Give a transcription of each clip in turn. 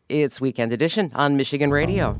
It's Weekend Edition on Michigan Radio.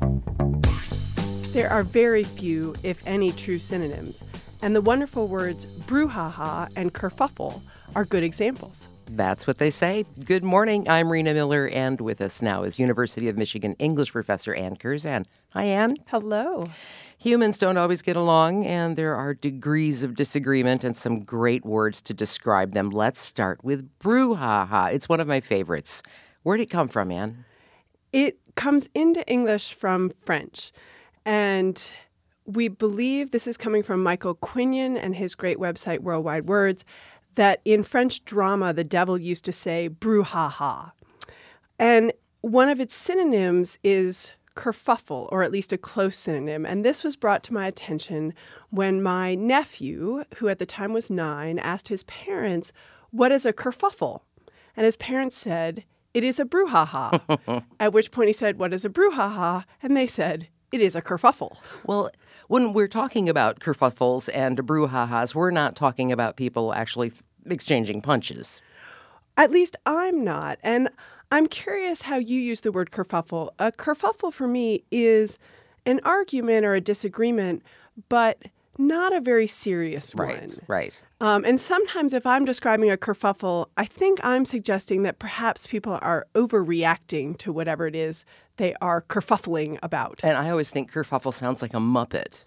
There are very few, if any, true synonyms, and the wonderful words brouhaha and kerfuffle are good examples. That's what they say. Good morning. I'm Rena Miller, and with us now is University of Michigan English professor Ann Curzan. Hi, Ann. Hello. Humans don't always get along, and there are degrees of disagreement and some great words to describe them. Let's start with brouhaha. It's one of my favorites. Where'd it come from, Ann? It comes into English from French, and we believe this is coming from Michael Quinion and his great website, Worldwide Words, that in French drama, the devil used to say brouhaha. And one of its synonyms is kerfuffle, or at least a close synonym. And this was brought to my attention when my nephew, who at the time was 9, asked his parents, "What is a kerfuffle?" And his parents said, "It is a brouhaha." At which point he said, "What is a brouhaha?" And they said, "It is a kerfuffle." Well, when we're talking about kerfuffles and brouhahas, we're not talking about people actually exchanging punches. At least I'm not. And I'm curious how you use the word kerfuffle. A kerfuffle for me is an argument or a disagreement, but not a very serious one. Right. And sometimes if I'm describing a kerfuffle, I think I'm suggesting that perhaps people are overreacting to whatever it is they are kerfuffling about. And I always think kerfuffle sounds like a Muppet.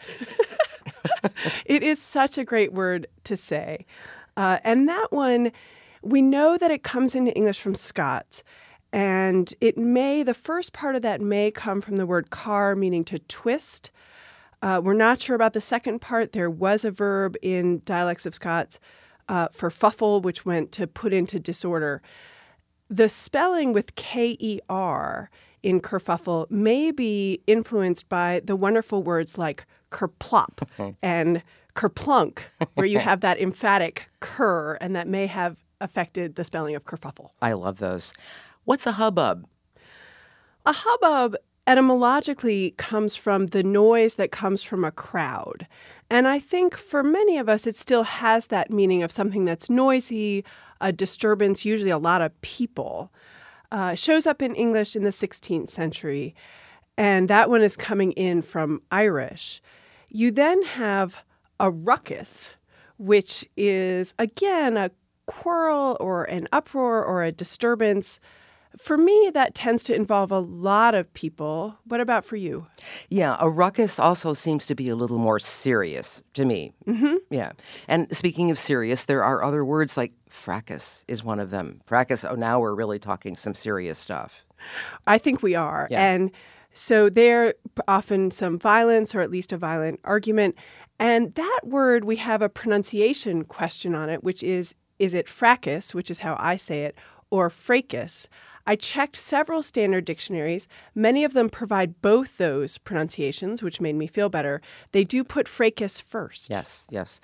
It is such a great word to say. And that one, we know that it comes into English from Scots. And the first part of that may come from the word car, meaning to twist. We're not sure about the second part. There was a verb in dialects of Scots for fuffle, which went to put into disorder. The spelling with K-E-R in kerfuffle may be influenced by the wonderful words like kerplop and kerplunk, where you have that emphatic ker, and that may have affected the spelling of kerfuffle. I love those. What's a hubbub? A hubbub etymologically comes from the noise that comes from a crowd. And I think for many of us, it still has that meaning of something that's noisy, a disturbance, usually a lot of people. Shows up in English in the 16th century, and that one is coming in from Irish. You then have a ruckus, which is, again, a quarrel or an uproar or a disturbance. For me, that tends to involve a lot of people. What about for you? Yeah, a ruckus also seems to be a little more serious to me. Mm-hmm. Yeah. And speaking of serious, there are other words like fracas is one of them. Fracas, now we're really talking some serious stuff. I think we are. Yeah. And so there often some violence or at least a violent argument. And that word, we have a pronunciation question on it, which is it fracas, which is how I say it, or fracas? I checked several standard dictionaries. Many of them provide both those pronunciations, which made me feel better. They do put fracas first. Yes.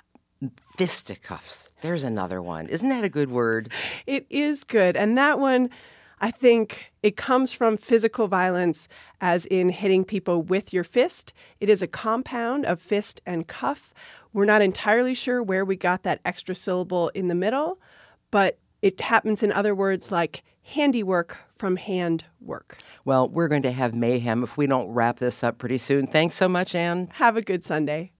Fisticuffs. There's another one. Isn't that a good word? It is good. And that one, I think it comes from physical violence, as in hitting people with your fist. It is a compound of fist and cuff. We're not entirely sure where we got that extra syllable in the middle, but it happens in other words like handiwork from hand work. Well, we're going to have mayhem if we don't wrap this up pretty soon. Thanks so much, Ann. Have a good Sunday.